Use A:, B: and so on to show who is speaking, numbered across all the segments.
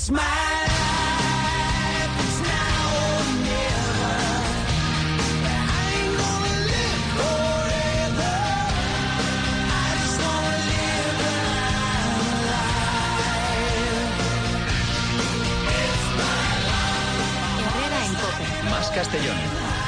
A: It's my life, it's now or never. I ain't gonna live forever. I just wanna live when I'm alive. It's my life.
B: Herrera en COPE.
C: Más Castellón.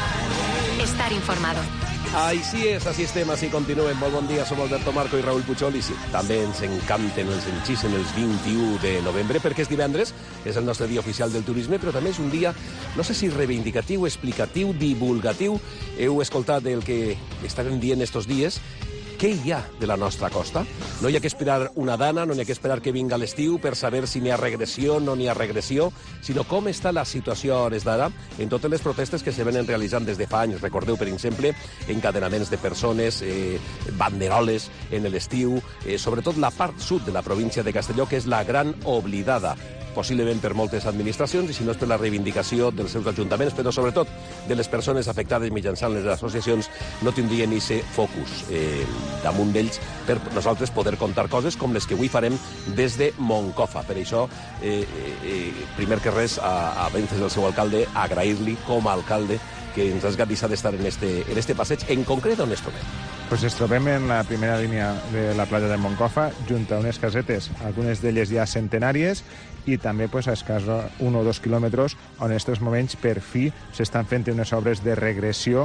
B: Estar informado.
D: Així és, així estem, així continuem. Molt bon dia, som Alberto Marco i Raül Puchol i sí, també ens encanten, ens enxisen els 21 de novembre perquè és divendres, és el nostre dia oficial del turisme, però també és un dia, no sé si reivindicatiu, explicatiu, divulgatiu. Heu escoltat el que estarem dient estos dies. Què hi ha de la nostra costa? No hi ha que esperar una dana, no hi ha que esperar que vinga l'estiu per saber si n'hi ha regressió o no n'hi ha regressió, sinó com està la situació a hores d'ara en totes les protestes que se venen realitzant des de fa anys. Recordeu, per exemple, encadenaments de persones, banderoles en l'estiu, sobretot la part sud de la província de Castelló, que és la gran oblidada, possiblement per moltes administracions, i si no és per la reivindicació dels seus ajuntaments, però sobretot de les persones afectades mitjançant les associacions, no tindrien ni ser focus damunt d'ells per nosaltres poder contar coses com les que avui farem des de Moncofa. Per això, primer que res, a Vences, el seu alcalde, agrair-li com a alcalde que ens has deixat d'estar en este passeig. En concret, on es trobem?
E: Pues ens trobem en la primera línia de la platja de Moncofa, junt a unes casetes, algunes d'elles ja centenàries, i també pues, a escàs 1 o 2 quilòmetres on en aquests moments per fi s'estan fent unes obres de regressió,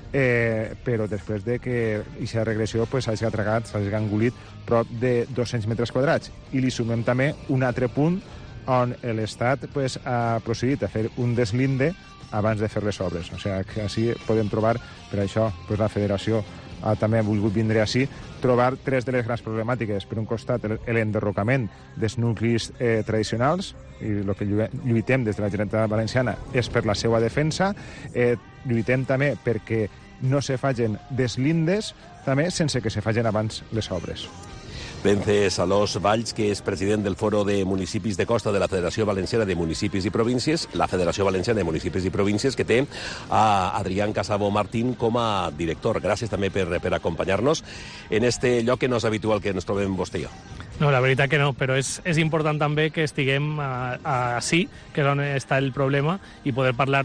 E: però després de que aquesta regressió pues, s'hagi atragat, s'hagi engolit prop de 200 metres quadrats. I li sumem també un altre punt on l'Estat pues, ha procedit a fer un deslinde abans de fer les obres. O sigui, que així podem trobar, per això, pues, la Federació també ha volgut vindre així, trobar tres de les grans problemàtiques. Per un costat, l'enderrocament dels nuclis tradicionals, i el que lluitem des de la Generalitat Valenciana és per la seva defensa. Lluitem també perquè no se facin deslindes, també sense que se facin abans les obres.
D: Vences Alós Valls, que és president del Foro de Municipis de Costa de la Federació Valenciana de Municipis i Províncies, la Federació Valenciana de Municipis i Províncies, que té a Adrián Casabo Martín com a director. Gràcies també per acompanyar-nos en este lloc que no és habitual que ens trobem vostè i jo.
F: No, la veritat que no, però és important també que estiguem ací, que és on està el problema, i poder parlar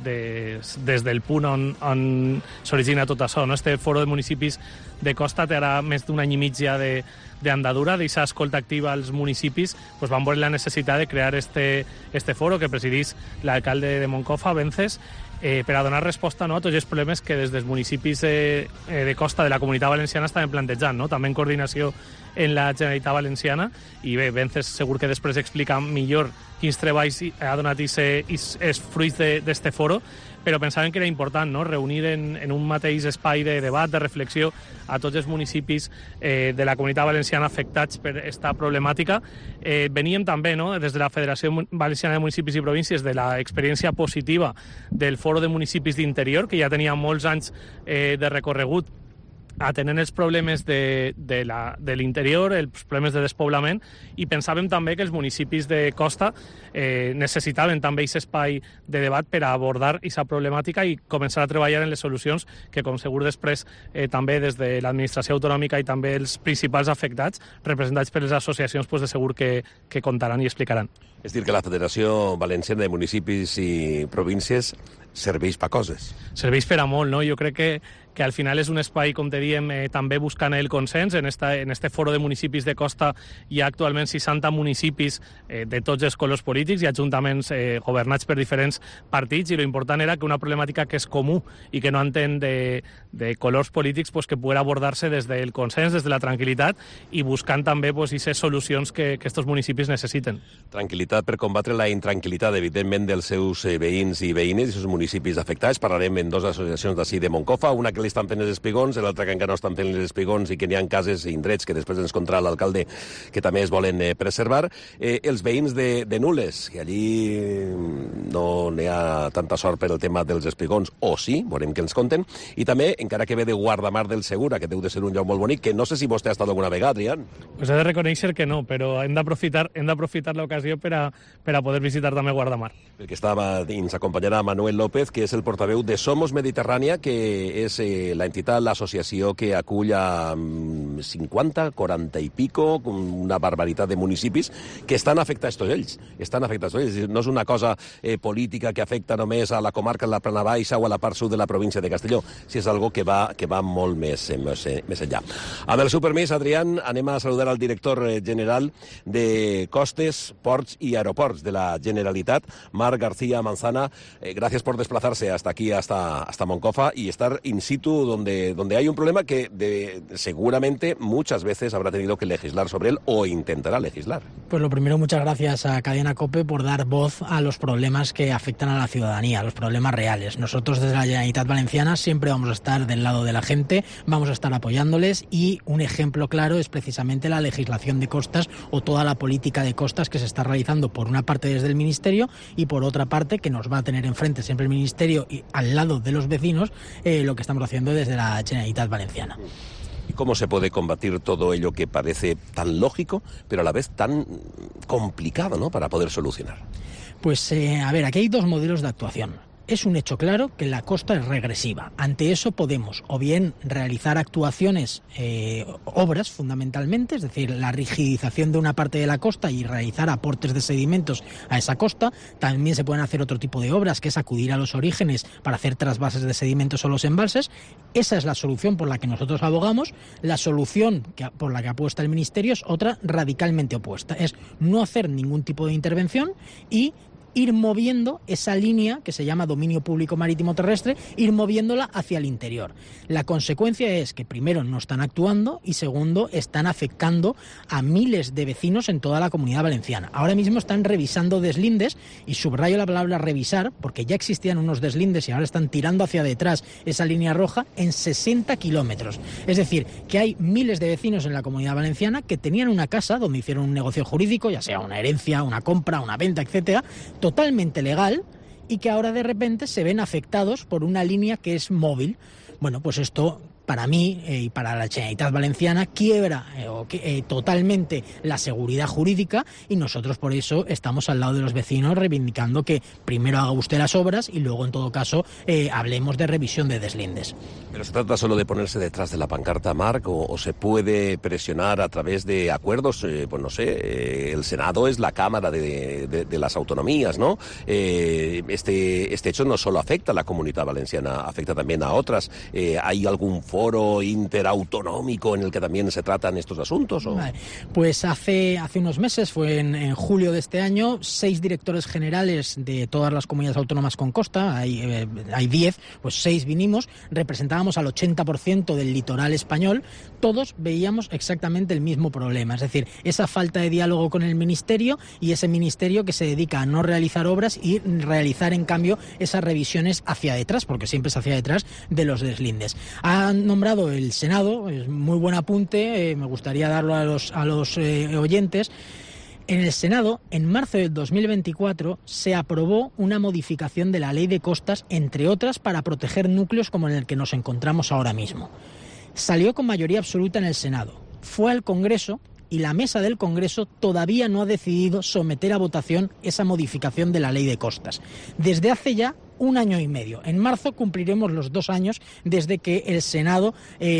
F: des del punt on s'origina tot això. Este Foro de Municipis de Costa té ara més d'un any i mig ja d'andadura, d'aquesta escolta activa als municipis, pues van veure la necessitat de crear este foro que presidís l'alcalde de Moncofa, Vences, per a donar resposta, no, a tots els problemes que des dels municipis de costa de la Comunitat Valenciana estaven plantejant, no? També en coordinació en la Generalitat Valenciana, i bé, Vences segur que després explica millor quins treballs ha donat els fruits d'este foro, però pensaven que era important, no?, reunir en un mateix espai de debat, de reflexió, a tots els municipis de la Comunitat Valenciana afectats per aquesta problemàtica. Veníem també, no?, des de la Federació Valenciana de Municipis i Províncies, de l'experiència positiva del Foro de Municipis d'Interior, que ja tenia molts anys de recorregut atenent els problemes de l'interior, els problemes de despoblament, i pensàvem també que els municipis de costa necessitaven també aquest espai de debat per a abordar aquesta problemàtica i començar a treballar en les solucions que, com segur després, també des de l'administració autonòmica i també els principals afectats, representats per les associacions, de segur que contaran i explicaran.
D: És dir, que la Federació Valenciana de Municipis i Províncies serveix per coses.
F: Serveix per a molt, no? Jo crec que al final és un espai, com te diem, també buscant el consens. En este foro de municipis de costa hi ha actualment 60 municipis de tots els colors polítics i ajuntaments governats per diferents partits, i l'important era que una problemàtica que és comú i que no entén de colors polítics, que pugui abordar-se des del consens, des de la tranquil·litat, i buscant també aquestes solucions que aquests municipis necessiten.
D: Tranquil·litat per combatre la intranquil·litat, evidentment, dels seus veïns i veïnes i seus municipis afectats. Parlarem en dues associacions d'ací de Moncofa, una que li estan fent els espigons, l'altra que encara no estan fent els espigons i que n'hi ha cases i indrets que després ens contarà l'alcalde que també es volen preservar. Els veïns de Nules, que allí no n'hi ha tanta sort per el tema dels espigons, o sí, veurem què ens conten, i també, encara que ve de Guardamar del Segura, que deu de ser un lloc molt bonic, que no sé si vostè ha estat alguna vegada, Adrián.
F: Pues he de reconèixer que no, però hem d'aprofitar l'ocasió per a poder visitar també Guardamar.
D: Perquè ens acompanyarà Manuel López López, que és el portaveu de Somos Mediterrània, que és l'entitat, l'associació que acull a 50, 40 i pico, una barbaritat de municipis que estan afectats tots ells. No és una cosa política que afecta només a la comarca de la Plana Baixa o a la part sud de la província de Castelló, si és algo que va molt més enllà. Amb el seu permís, Adrián, anem a saludar al director general de Costes, Ports y Aeroports de la Generalitat, Marc García Manzana. Gracias por desplazarse hasta aquí, hasta Moncofa, y estar in situ donde hay un problema que seguramente muchas veces habrá tenido que legislar sobre él o intentará legislar.
C: Pues lo primero, muchas gracias a Cadena COPE por dar voz a los problemas que afectan a la ciudadanía, a los problemas reales. Nosotros desde la Generalitat Valenciana siempre vamos a estar del lado de la gente, vamos a estar apoyándoles, y un ejemplo claro es precisamente la legislación de costas o toda la política de costas que se está realizando por una parte desde el Ministerio y por otra parte que nos va a tener enfrente siempre el Ministerio y al lado de los vecinos lo que estamos haciendo desde la Generalitat Valenciana.
D: ¿Y cómo se puede combatir todo ello que parece tan lógico, pero a la vez tan complicado, ¿no?, para poder solucionar?
C: Pues, a ver, aquí hay dos modelos de actuación. Es un hecho claro que la costa es regresiva. Ante eso podemos o bien realizar actuaciones, obras fundamentalmente, es decir, la rigidización de una parte de la costa y realizar aportes de sedimentos a esa costa. También se pueden hacer otro tipo de obras, que es acudir a los orígenes para hacer trasvases de sedimentos o los embalses. Esa es la solución por la que nosotros abogamos. La solución por la que apuesta el Ministerio es otra radicalmente opuesta. Es no hacer ningún tipo de intervención y ir moviendo esa línea que se llama dominio público marítimo terrestre, ir moviéndola hacia el interior. La consecuencia es que primero no están actuando y segundo están afectando a miles de vecinos en toda la Comunidad Valenciana. Ahora mismo están revisando deslindes, y subrayo la palabra revisar porque ya existían unos deslindes y ahora están tirando hacia detrás esa línea roja en 60 kilómetros. Es decir, que hay miles de vecinos en la Comunidad Valenciana que tenían una casa donde hicieron un negocio jurídico, ya sea una herencia, una compra, una venta, etcétera, totalmente legal, y que ahora de repente se ven afectados por una línea que es móvil. Bueno, pues esto para mí y para la Generalitat Valenciana quiebra totalmente la seguridad jurídica, y nosotros por eso estamos al lado de los vecinos reivindicando que primero haga usted las obras y luego en todo caso hablemos de revisión de deslindes.
D: ¿Pero se trata solo de ponerse detrás de la pancarta, Marc, o se puede presionar a través de acuerdos? Pues no sé, el Senado es la Cámara de las autonomías, ¿no? Este hecho no solo afecta a la Comunidad Valenciana, afecta también a otras. ¿Hay algún foro interautonómico en el que también se tratan estos asuntos? ¿O?
C: Pues hace unos meses, fue en julio de este año, 6 directores generales de todas las comunidades autónomas con costa, hay 10, pues 6 vinimos, representábamos al 80% del litoral español, todos veíamos exactamente el mismo problema, es decir, esa falta de diálogo con el Ministerio y ese Ministerio que se dedica a no realizar obras y realizar en cambio esas revisiones hacia detrás, porque siempre es hacia detrás de los deslindes. Han nombrado el Senado, es muy buen apunte, me gustaría darlo a los oyentes. En el Senado, en marzo del 2024, se aprobó una modificación de la Ley de Costas, entre otras, para proteger núcleos como en el que nos encontramos ahora mismo. Salió con mayoría absoluta en el Senado, fue al Congreso, y la mesa del Congreso todavía no ha decidido someter a votación esa modificación de la Ley de Costas. Desde hace ya 1 año y medio. En marzo cumpliremos los 2 años desde que el Senado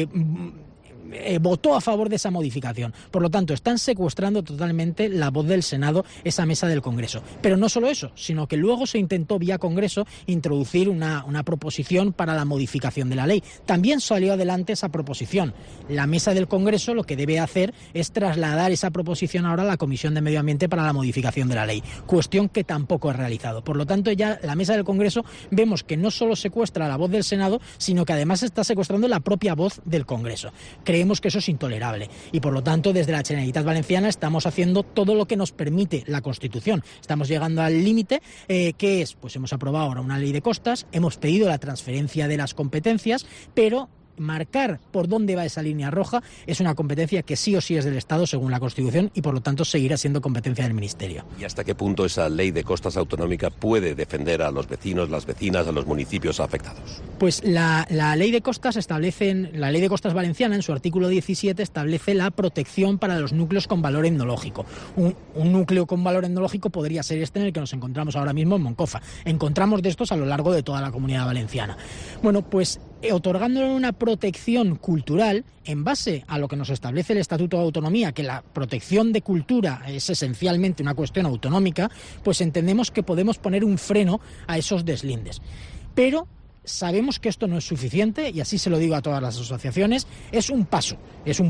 C: votó a favor de esa modificación. Por lo tanto, están secuestrando totalmente la voz del Senado, esa mesa del Congreso. Pero no solo eso, sino que luego se intentó vía Congreso introducir una proposición para la modificación de la ley. También salió adelante esa proposición. La mesa del Congreso lo que debe hacer es trasladar esa proposición ahora a la Comisión de Medio Ambiente para la modificación de la ley, cuestión que tampoco ha realizado. Por lo tanto, ya la mesa del Congreso vemos que no solo secuestra la voz del Senado, sino que además está secuestrando la propia voz del Congreso. Creemos que eso es intolerable y por lo tanto desde la Generalitat Valenciana estamos haciendo todo lo que nos permite la Constitución. Estamos llegando al límite que es, pues hemos aprobado ahora una ley de costas, hemos pedido la transferencia de las competencias, pero marcar por dónde va esa línea roja es una competencia que sí o sí es del Estado según la Constitución y por lo tanto seguirá siendo competencia del Ministerio.
D: ¿Y hasta qué punto esa ley de costas autonómica puede defender a los vecinos, las vecinas, a los municipios afectados?
C: Pues la ley de costas la ley de costas valenciana en su artículo 17 establece la protección para los núcleos con valor etnológico. Un núcleo con valor etnológico podría ser este en el que nos encontramos ahora mismo en Moncofa. Encontramos de estos a lo largo de toda la Comunidad Valenciana. Bueno, pues otorgándole una protección cultural en base a lo que nos establece el Estatuto de Autonomía, que la protección de cultura es esencialmente una cuestión autonómica, pues entendemos que podemos poner un freno a esos deslindes. Pero sabemos que esto no es suficiente, y así se lo digo a todas las asociaciones, es un paso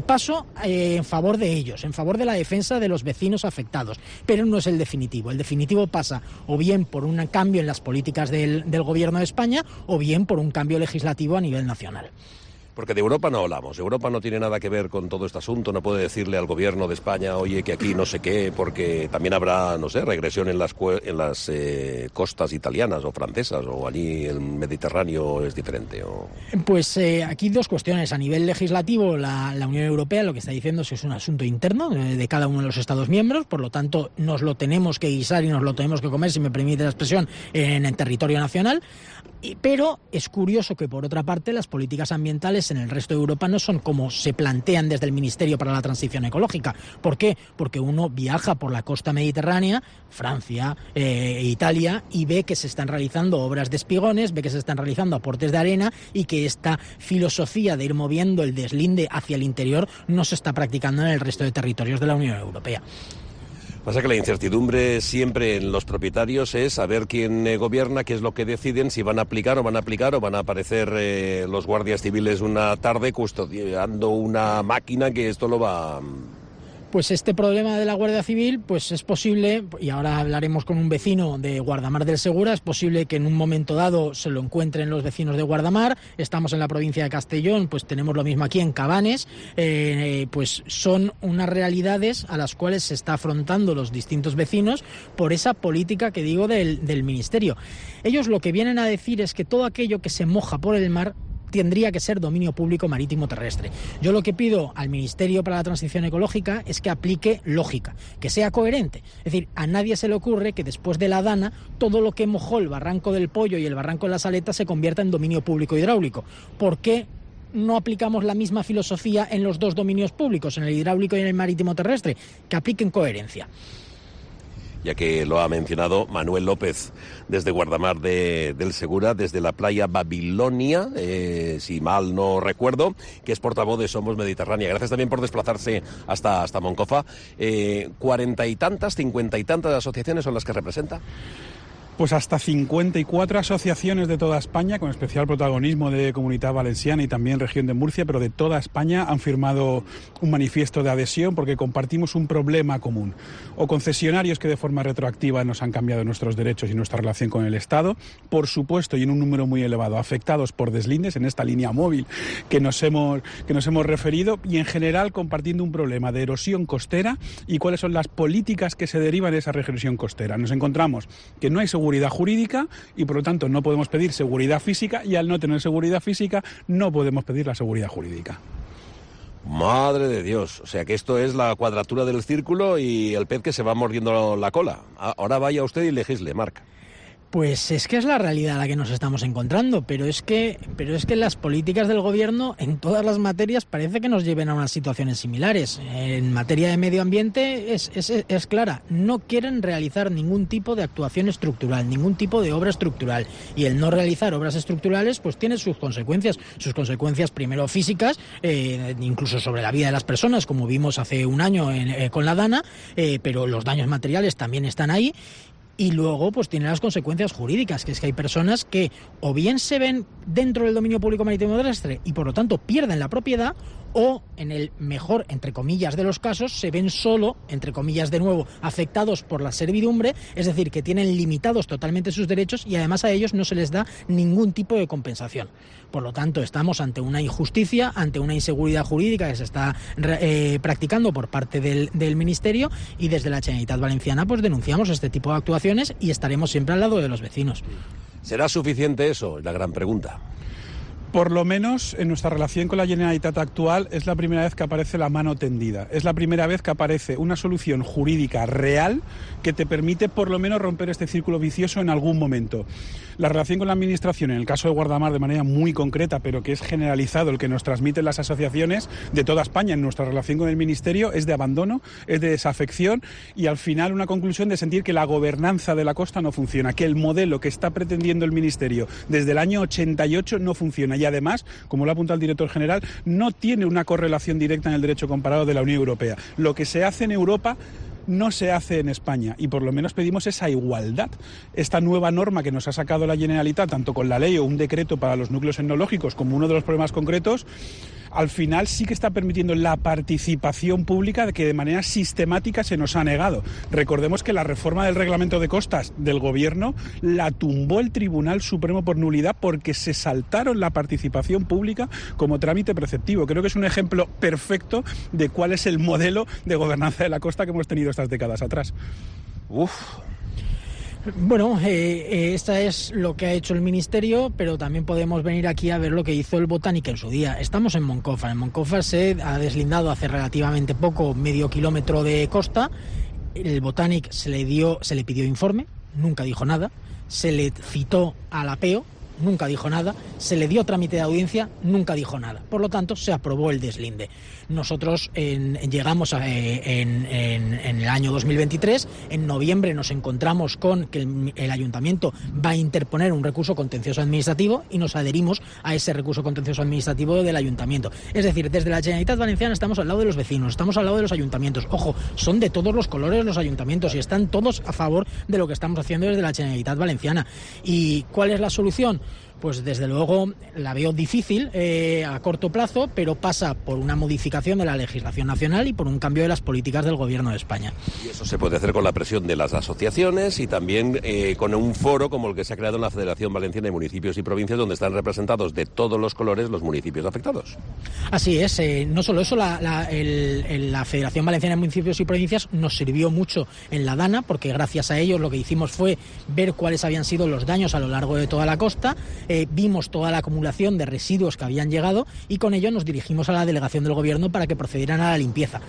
C: en favor de ellos, en favor de la defensa de los vecinos afectados, pero no es el definitivo. El definitivo pasa o bien por un cambio en las políticas del Gobierno de España o bien por un cambio legislativo a nivel nacional.
D: Porque de Europa no hablamos. Europa no tiene nada que ver con todo este asunto. No puede decirle al gobierno de España, oye, que aquí no sé qué, porque también habrá, no sé, regresión en las costas italianas o francesas, o allí el Mediterráneo es diferente.
C: Pues aquí dos cuestiones. A nivel legislativo, la Unión Europea lo que está diciendo es que es un asunto interno de cada uno de los Estados miembros, por lo tanto nos lo tenemos que guisar y nos lo tenemos que comer, si me permite la expresión, en el territorio nacional. Pero es curioso que, por otra parte, las políticas ambientales en el resto de Europa no son como se plantean desde el Ministerio para la Transición Ecológica. ¿Por qué? Porque uno viaja por la costa mediterránea, Francia, Italia, y ve que se están realizando obras de espigones, ve que se están realizando aportes de arena y que esta filosofía de ir moviendo el deslinde hacia el interior no se está practicando en el resto de territorios de la Unión Europea.
D: Pasa que la incertidumbre siempre en los propietarios es saber quién gobierna, qué es lo que deciden, si van a aplicar o van a aparecer los guardias civiles una tarde custodiando una máquina que esto lo va...
C: Pues este problema de la Guardia Civil, pues es posible, y ahora hablaremos con un vecino de Guardamar del Segura, es posible que en un momento dado se lo encuentren los vecinos de Guardamar. Estamos en la provincia de Castellón, pues tenemos lo mismo aquí en Cabanes, pues son unas realidades a las cuales se está afrontando los distintos vecinos por esa política que digo del Ministerio. Ellos lo que vienen a decir es que todo aquello que se moja por el mar tendría que ser dominio público marítimo terrestre. Yo lo que pido al Ministerio para la Transición Ecológica es que aplique lógica, que sea coherente. Es decir, a nadie se le ocurre que después de la Dana todo lo que mojó el Barranco del Pollo y el Barranco de las Aletas se convierta en dominio público hidráulico. ¿Por qué no aplicamos la misma filosofía en los dos dominios públicos, en el hidráulico y en el marítimo terrestre? Que apliquen coherencia.
D: Ya que lo ha mencionado Manuel López, desde Guardamar del Segura, desde la playa Babilonia, si mal no recuerdo, que es portavoz de Somos Mediterránea. Gracias también por desplazarse hasta Moncofa. 40 y tantas, 50 y tantas asociaciones son las que representa.
G: Pues hasta 54 asociaciones de toda España, con especial protagonismo de Comunidad Valenciana y también Región de Murcia, pero de toda España, han firmado un manifiesto de adhesión porque compartimos un problema común. O concesionarios que de forma retroactiva nos han cambiado nuestros derechos y nuestra relación con el Estado, por supuesto, y en un número muy elevado, afectados por deslindes en esta línea móvil que nos hemos referido, y en general compartiendo un problema de erosión costera y cuáles son las políticas que se derivan de esa regresión costera. Nos encontramos que no hay seguridad jurídica y por lo tanto no podemos pedir seguridad física, y al no tener seguridad física no podemos pedir la seguridad jurídica.
D: Madre de Dios, o sea que esto es la cuadratura del círculo y el pez que se va mordiendo la cola. Ahora vaya usted y legisle, Marc.
C: Pues es que es la realidad a la que nos estamos encontrando, pero es que las políticas del gobierno en todas las materias parece que nos lleven a unas situaciones similares. En materia de medio ambiente es clara, no quieren realizar ningún tipo de actuación estructural, ningún tipo de obra estructural, y el no realizar obras estructurales pues tiene sus consecuencias primero físicas, incluso sobre la vida de las personas, como vimos hace un año con la Dana, pero los daños materiales también están ahí. Y luego pues tiene las consecuencias jurídicas, que es que hay personas que o bien se ven dentro del dominio público marítimo terrestre y por lo tanto pierden la propiedad, o en el mejor, entre comillas, de los casos, se ven solo, entre comillas de nuevo, afectados por la servidumbre, es decir, que tienen limitados totalmente sus derechos y además a ellos no se les da ningún tipo de compensación. Por lo tanto, estamos ante una injusticia, ante una inseguridad jurídica que se está practicando por parte del Ministerio, y desde la Generalitat Valenciana pues denunciamos este tipo de actuaciones y estaremos siempre al lado de los vecinos.
D: ¿Será suficiente eso? Es la gran pregunta.
G: Por lo menos en nuestra relación con la Generalitat actual es la primera vez que aparece la mano tendida. Es la primera vez que aparece una solución jurídica real que te permite por lo menos romper este círculo vicioso en algún momento. La relación con la Administración, en el caso de Guardamar de manera muy concreta, pero que es generalizado el que nos transmiten las asociaciones de toda España en nuestra relación con el Ministerio, es de abandono, es de desafección y al final una conclusión de sentir que la gobernanza de la costa no funciona, que el modelo que está pretendiendo el Ministerio desde el año 88 no funciona y además, como lo ha apuntado el director general, no tiene una correlación directa en el derecho comparado de la Unión Europea. Lo que se hace en Europa no se hace en España y por lo menos pedimos esa igualdad. Esta nueva norma que nos ha sacado la Generalitat, tanto con la ley o un decreto para los núcleos etnológicos como uno de los problemas concretos, al final sí que está permitiendo la participación pública que de manera sistemática se nos ha negado. Recordemos que la reforma del reglamento de costas del Gobierno la tumbó el Tribunal Supremo por nulidad porque se saltaron la participación pública como trámite preceptivo. Creo que es un ejemplo perfecto de cuál es el modelo de gobernanza de la costa que hemos tenido estas décadas atrás.
C: Bueno, esta es lo que ha hecho el Ministerio, pero también podemos venir aquí a ver lo que hizo el Botanic en su día. Estamos en Moncofa. En Moncofa se ha deslindado hace relativamente poco medio kilómetro de costa. El Botanic se le pidió informe, nunca dijo nada. Se le citó al apeo, nunca dijo nada. Se le dio trámite de audiencia, nunca dijo nada. Por lo tanto, se aprobó el deslinde. Nosotros llegamos en el año 2023, en noviembre nos encontramos con que el ayuntamiento va a interponer un recurso contencioso administrativo y nos adherimos a ese recurso contencioso administrativo del ayuntamiento. Es decir, desde la Generalitat Valenciana estamos al lado de los vecinos, estamos al lado de los ayuntamientos. Ojo, son de todos los colores los ayuntamientos y están todos a favor de lo que estamos haciendo desde la Generalitat Valenciana. ¿Y cuál es la solución? Pues desde luego la veo difícil a corto plazo, pero pasa por una modificación de la legislación nacional y por un cambio de las políticas del Gobierno de España.
D: Y eso se puede hacer con la presión de las asociaciones y también con un foro como el que se ha creado en la Federación Valenciana de Municipios y Provincias, donde están representados de todos los colores los municipios afectados.
C: Así es, no solo eso, la Federación Valenciana de Municipios y Provincias nos sirvió mucho en la Dana, porque gracias a ellos lo que hicimos fue ver cuáles habían sido los daños a lo largo de toda la costa. Vimos toda la acumulación de residuos que habían llegado y con ello nos dirigimos a la delegación del Gobierno para que procedieran a la limpieza.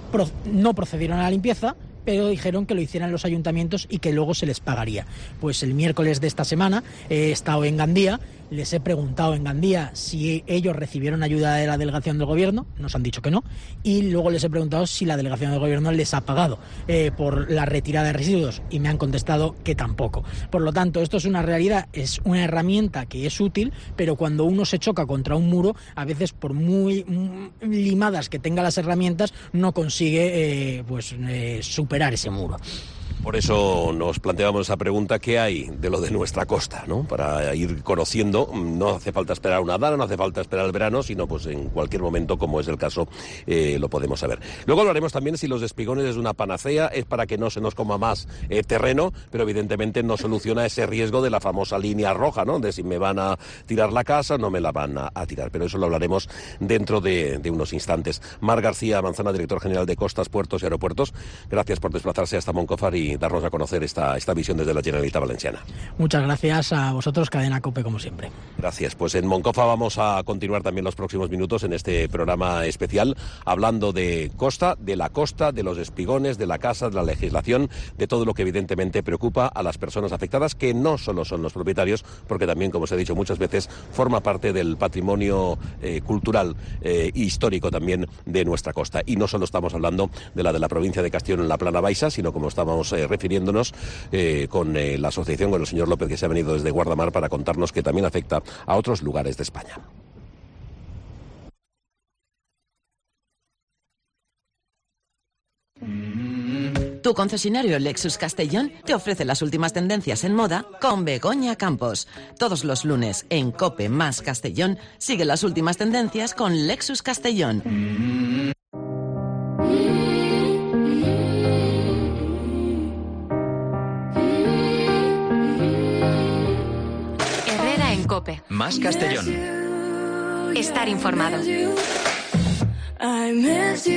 C: No procedieron a la limpieza, pero dijeron que lo hicieran los ayuntamientos y que luego se les pagaría. Pues el miércoles de esta semana he estado en Gandía, les he preguntado en Gandía si ellos recibieron ayuda de la delegación del Gobierno, nos han dicho que no, y luego les he preguntado si la delegación del Gobierno les ha pagado por la retirada de residuos y me han contestado que tampoco. Por lo tanto, esto es una realidad, es una herramienta que es útil, pero cuando uno se choca contra un muro, a veces por muy limadas que tenga las herramientas, no consigue superar ese muro.
D: Por eso nos planteamos esa pregunta, ¿qué hay de lo de nuestra costa, ¿no? Para ir conociendo, no hace falta esperar una Dana, no hace falta esperar el verano, sino pues en cualquier momento, como es el caso, lo podemos saber. Luego hablaremos también si los espigones es una panacea, es para que no se nos coma más terreno, pero evidentemente no soluciona ese riesgo de la famosa línea roja, ¿no? De si me van a tirar la casa o no me la van a tirar, pero eso lo hablaremos dentro de unos instantes. Mar García Manzana, director general de Costas, Puertos y Aeropuertos, gracias por desplazarse hasta Moncofar y darnos a conocer esta visión desde la Generalitat Valenciana.
C: Muchas gracias a vosotros, Cadena COPE, como siempre.
D: Gracias. Pues en Moncofa vamos a continuar también los próximos minutos en este programa especial, hablando de costa, de la costa, de los espigones, de la casa, de la legislación, de todo lo que evidentemente preocupa a las personas afectadas, que no solo son los propietarios, porque también, como os he dicho muchas veces, forma parte del patrimonio cultural e histórico también de nuestra costa. Y no solo estamos hablando de la provincia de Castellón en la Plana Baixa, sino como estamos refiriéndonos con la asociación, con el señor López, que se ha venido desde Guardamar para contarnos que también afecta a otros lugares de España.
H: Tu concesionario Lexus Castellón te ofrece las últimas tendencias en moda con Begoña Campos. Todos los lunes en COPE más Castellón sigue las últimas tendencias con Lexus Castellón.
B: Herrera en COPE.
I: Más Castellón.
B: Estar informado.
A: I miss you,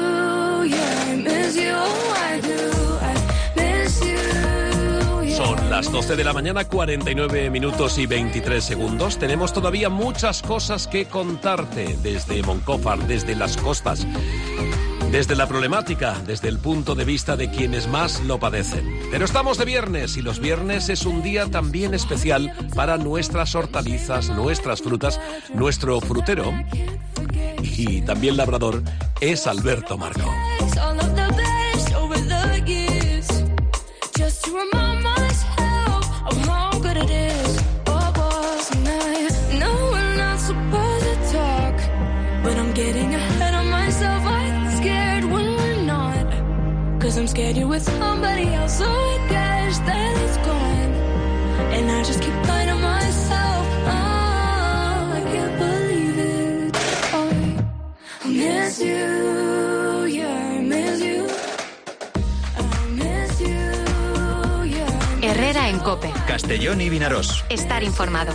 A: yeah, I miss you, I do, I miss you, yeah.
D: Son las Las 12 de la mañana, 49 minutos y 23 segundos. Tenemos todavía muchas cosas que contarte desde Moncófar, desde las costas, desde la problemática, desde el punto de vista de quienes más lo padecen. Pero estamos de viernes y los viernes es un día también especial para nuestras hortalizas, nuestras frutas. Nuestro frutero y también labrador es Alberto Marco.
A: I'm scared you're with somebody else, so I guess that it's gone. And I just keep lying to myself. Oh, I can't believe it. Oh, I miss you, yeah, I miss you. I miss you, yeah.
B: Herrera en COPE.
I: Castellón y Vinaròs.
B: Estar informado.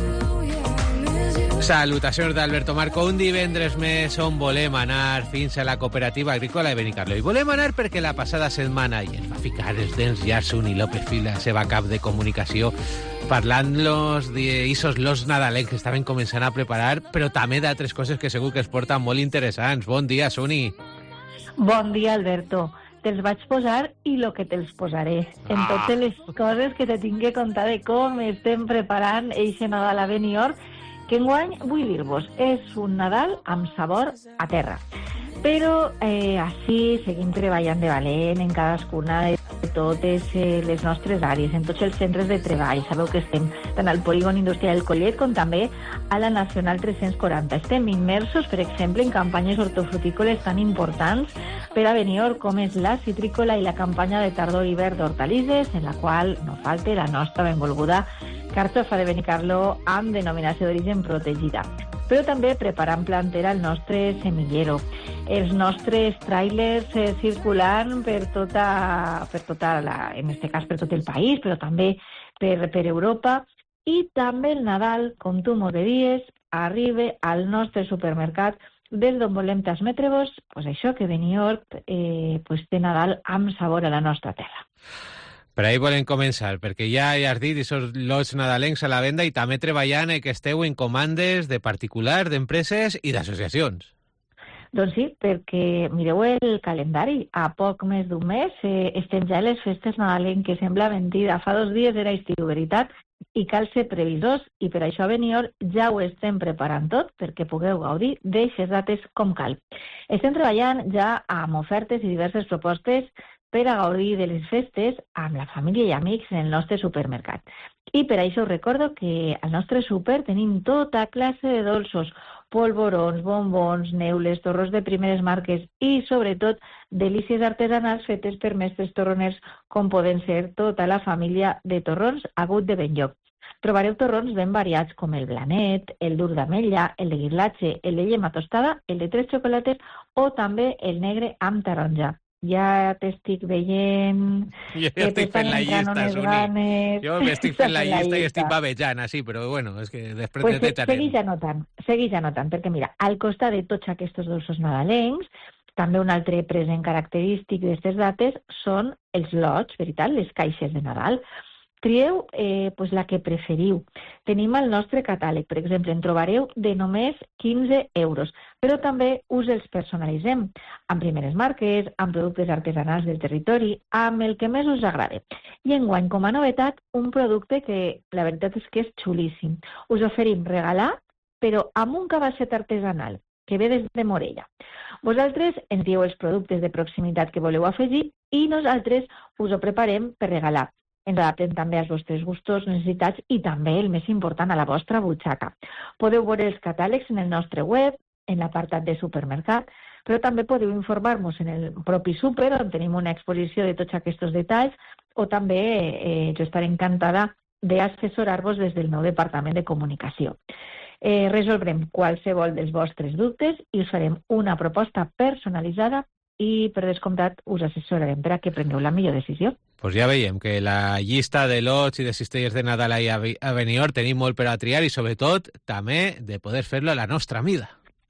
J: Salutacions d'Alberto Marco. Un divendres més on volem anar fins a la cooperativa agrícola de Benicarló. I volem anar perquè la passada setmana i ens va ficar els dents ja Suni López Fila, la seva cap de comunicació, parlant-los d'issos los nadalencs que estaven començant a preparar, però també d'altres coses que segur que es porten molt interessants. Bon dia, Suni.
K: Bon dia, Alberto. Te'ls vaig posar i lo que te'ls posaré. En totes les coses que te tinc que contar de com estem preparant eixe Nadal a Benidorm, que enguany, vull dir-vos, és un Nadal amb sabor a terra. Però així seguim treballant de valent en cadascuna de totes les nostres àrees, en tots els centres de treball. Sabeu que estem tant al Polígon Industrial del Collet com també a la Nacional 340. Estem immersos, per exemple, en campanyes hortofrutícoles tan importants per a Benidorm com és la citrícola i la campanya de tardor-hivern d'hortalisses, en la qual no falta la nostra benvolguda carxofa de Benicarló amb denominació d'origen protegida. Però també preparant plantera al nostre semillero, els nostres tràilers circulant per tota en este cas per tot el país, però també per Europa, i també el Nadal, com tu m'ho diries, arriba al nostre supermercat des d'on volem transmetre-vos, pues això, que Benidorm té Nadal amb sabor a la nostra terra.
J: Per ahí volem començar, perquè ja has dit aquests lots nadalencs a la venda i també treballant que esteu en comandes de particulars, d'empreses i d'associacions.
K: Doncs sí, perquè mireu el calendari. A poc més d'un mes estem ja a les festes nadalenques. Sembla mentida. Fa 2 dies era estiu, veritat, i cal ser previsors, i per això a Benidorm ja ho estem preparant tot perquè pugueu gaudir d'eixes dates com cal. Estem treballant ja amb ofertes i diverses propostes per a gaudir de les festes amb la família i amics en el nostre supermercat. I per això us recordo que al nostre súper tenim tota classe de dolços, polvorons, bombons, neules, torrons de primeres marques i, sobretot, delícies artesanals fetes per mestres torroners, com poden ser tota la família de torrons Agut de Benlloc. Trobareu torrons ben variats com el blanet, el dur d'ametlla, el de guirlatge, el de llema tostada, el de 3 xocolates o també el negre amb taronja. Ja t'estic veient...
J: Jo estic fent la llista, Suni. Jo m'estic fent la llista i estic bavejant, així, però bueno, és que després
K: pues
J: de
K: segueix anotant, perquè mira, al costat de tots aquests dolços nadalencs, també un altre present característic d'aquestes dates són els lots, veritat, les caixes de Nadal. Trieu la que preferiu. Tenim el nostre catàleg, per exemple, en trobareu de només 15 euros, però també us els personalitzem amb primeres marques, amb productes artesanals del territori, amb el que més us agrade. I enguany, com a novetat, un producte que la veritat és que és xulíssim. Us oferim regalar, però amb un cabasset artesanal, que ve des de Morella. Vosaltres ens dieu els productes de proximitat que voleu afegir i nosaltres us ho preparem per regalar. Ens adaptem també als vostres gustos, necessitats i també, el més important, a la vostra butxaca. Podeu veure els catàlegs en el nostre web, en l'apartat de supermercat, però també podeu informar-vos en el propi súper, on tenim una exposició de tots aquests detalls, o també jo estaré encantada d'assessorar-vos des del meu departament de comunicació. Resolvrem qualsevol dels vostres dubtes i us farem una proposta personalitzada i, per descomptat, us assessorarem per a que prengueu la millor decisió.
J: Pues ja veiem que la llista de lots i de cistelles de Nadal a Benidorm tenim molt per a triar i, sobretot, també de poder fer-lo a la nostra mida.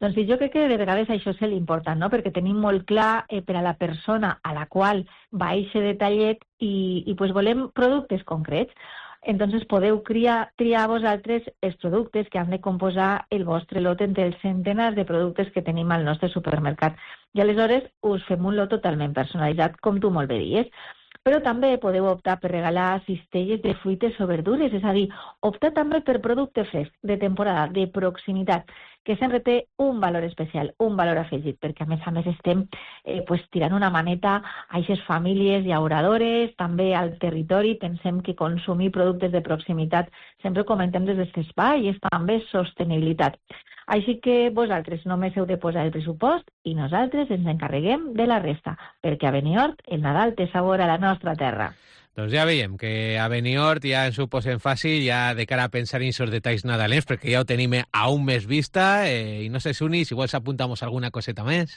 K: Doncs jo crec que de vegades això és l'important, no? Perquè tenim molt clar per a la persona a la qual va eixe detallet i pues volem productes concrets. Entonces podeu triar vosaltres els productes que han de composar el vostre lot entre els centenars de productes que tenim al nostre supermercat. I aleshores us fem un lot totalment personalitzat, com tu molt bé dies. Però també podeu optar per regalar cistelles de fruites o verdures, és a dir, optar també per producte fresc, de temporada, de proximitat, que sempre té un valor especial, un valor afegit, perquè a més estem tirant una maneta a aquestes famílies llauradores, també al territori. Pensem que consumir productes de proximitat, sempre ho comentem des d'aquest espai, és també sostenibilitat. Així que vosaltres només heu de posar el pressupost i nosaltres ens encarreguem de la resta, perquè a Benihort el Nadal té sabor a la nostra terra.
J: Doncs ja veiem que a Benihort ja ens ho posem fàcil, ja de cara a pensar en aquests detalls nadalens, perquè ja ho tenim a un mes vista, i no sé, Suni, si vols apuntamos alguna coseta més.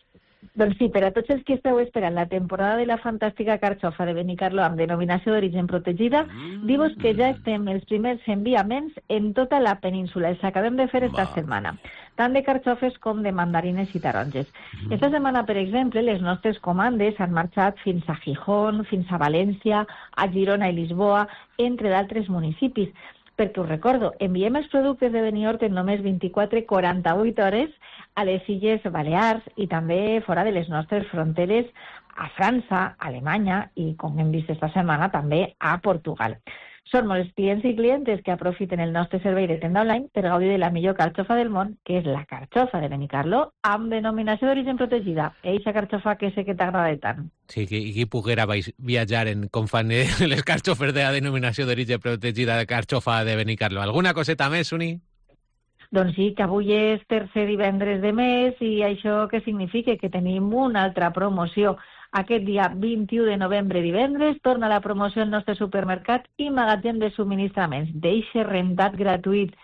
K: Doncs sí, per a tots els que esteu esperant la temporada de la fantàstica carxofa de Benicarló amb denominació d'origen protegida, dir-vos que ja estem els primers enviaments en tota la península. Els acabem de fer esta setmana, tant de carxofes com de mandarines i taronges. Esta setmana, per exemple, les nostres comandes han marxat fins a Gijón, fins a València, a Girona i Lisboa, entre d'altres municipis. Perquè us recordo, enviem els productes de Benihort en només 24-48 hores a les Illes Balears i també fora de les nostres fronteres a França, a Alemanya i, com hem vist esta setmana, també a Portugal. Són molts clients i clientes que aprofiten el nostre servei de tenda online per gaudir de la millor carxofa del món, que és la carxofa de Benicarló, amb denominació d'origen protegida. Eixa carxofa que sé que t'agrada tant.
J: Sí, i qui poguera viatjar com fan les carxofes de la denominació d'origen protegida de carxofa de Benicarló. Alguna coseta més, Uni?
K: Doncs sí, que avui és tercer divendres de mes i això què significa? Que tenim una altra promoció. Aquest dia 21 de novembre, divendres, torna la promoció al nostre supermercat i magatzem de subministraments. D'eixe rentat gratuït.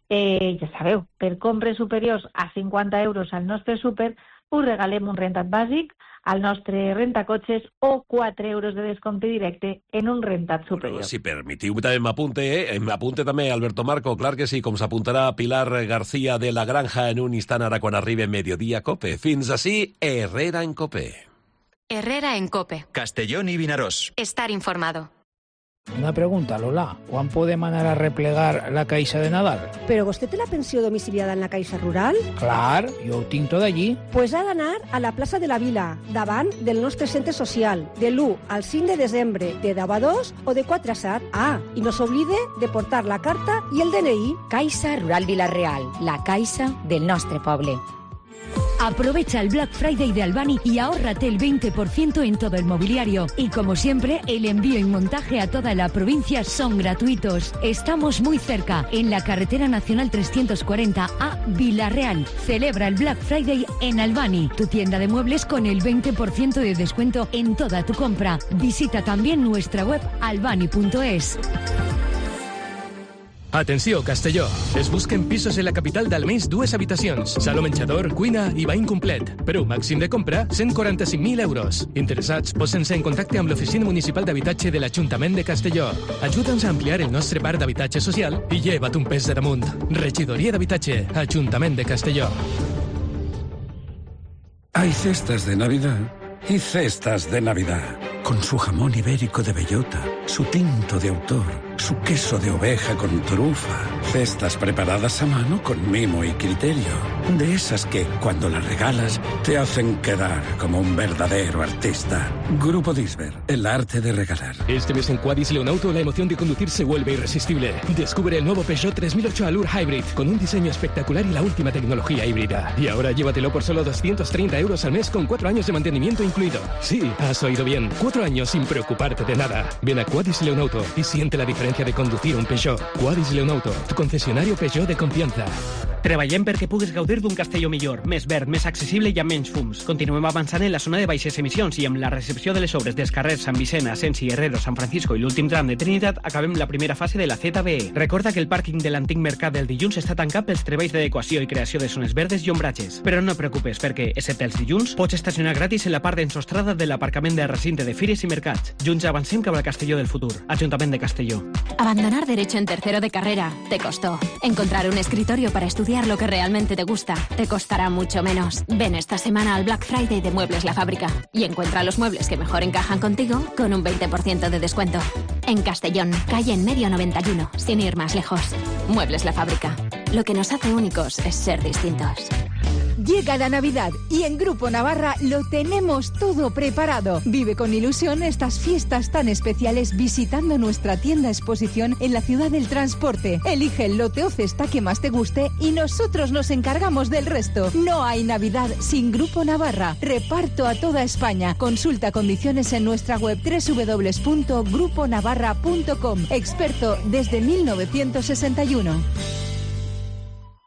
K: Ja sabeu, per compres superiors a 50 euros al nostre súper, us regalem un rentat bàsic al nostre rentacotxes o 4 euros de descompte directe en un rentat superior.
D: Si permitiu, també m'apunte també Alberto Marco, clar que sí, com s'apuntarà Pilar García de la Granja en un instant ara quan arribi Mediodía Cope. Fins ací, Herrera en Cope.
B: Herrera en Cope.
I: Castellón y Vinaròs.
B: Estar informado.
L: Una pregunta, Lola. ¿Quan podem anar a replegar la caixa de Nadal?
M: ¿Però vostè té la pensió domiciliada en la Caixa Rural?
L: Clar, jo ho tinc tot allí.
M: Pues ha d'anar a la plaça de la Vila, davant del nostre centre social, de l'1 al 5 de desembre, de 10 a 2 o de 4 a 7. Ah, i no s'oblide de portar la carta i el DNI.
N: Caixa Rural Vila-real, la caixa del nostre poble. Aprovecha el Black Friday de Albani y ahórrate el 20% en todo el mobiliario. Y como siempre, el envío y montaje a toda la provincia son gratuitos. Estamos muy cerca, en la carretera nacional 340 a Vila-real. Celebra el Black Friday en Albani, tu tienda de muebles con el 20% de descuento en toda tu compra. Visita también nuestra web albani.es.
O: Atenció, Castelló. Es busquen pisos en la capital d'almenys 2 habitacions, saló menjador, cuina i bany complet. Per un màxim de compra, 145.000 euros. Interessats, posen-se en contacte amb l'Oficina Municipal d'Habitatge de l'Ajuntament de Castelló. Ajuda'ns a ampliar el nostre parc d'habitatge social i lleva't un pes de damunt. Regidoria d'Habitatge, Ajuntament de Castelló.
P: Hay cestas de Navidad y cestas de Navidad. Con su jamón ibérico de bellota, su tinto de autor, su queso de oveja con trufa. Cestas preparadas a mano con mimo y criterio. De esas que, cuando las regalas, te hacen quedar como un verdadero artista. Grupo Disber, el arte de regalar.
O: Este mes en Quadis Leonauto la emoción de conducir se vuelve irresistible. Descubre el nuevo Peugeot 3008 Allure Hybrid con un diseño espectacular y la última tecnología híbrida. Y ahora llévatelo por solo 230 euros al mes con 4 años de mantenimiento incluido. Sí, has oído bien. 4 años sin preocuparte de nada. Ven a Quadis Leonauto y siente la diferencia de conducir un Peugeot. Quadis Leonauto, tu concesionario Peugeot de confianza.
Q: Treballem perquè puguis gaudir d'un Castelló millor, més verd, més accessible i amb menys fums. Continuem avançant en la zona de baixes emissions i amb la recepció de les obres dels carrers Sant Vicent, Asensi, Herrero, San Francisco i l'últim tram de Trinitat acabem la primera fase de la ZBE. Recorda que el pàrquing de l'antic mercat del dilluns està tancat pels treballs d'adequació i creació de zones verdes i ombratges. Però no et preocupes perquè, excepte els dilluns, pots estacionar gratis en la part d'ensostrada de l'aparcament de recinte de fires i mercats. Junts avancem cap al Castelló del futur. Ajuntament de Castelló.
R: Abandonar Derecho en tercero de carrera te costó. Encontrar un escritorio para estudiar
I: estudiar lo que realmente te gusta, te costará mucho menos. Ven esta semana al Black Friday de Muebles La Fábrica y encuentra los muebles que mejor encajan contigo con un 20% de descuento. En Castellón, calle en medio 91, sin ir más lejos. Muebles La Fábrica. Lo que nos hace únicos es ser distintos.
R: Llega la Navidad y en Grupo Navarra lo tenemos todo preparado. Vive con ilusión estas fiestas tan especiales visitando nuestra tienda exposición en la ciudad del transporte. Elige el lote o cesta que más te guste y nosotros nos encargamos del resto. No hay Navidad sin Grupo Navarra. Reparto a toda España. Consulta condiciones en nuestra web www.gruponavarra.com. Experto desde 1961.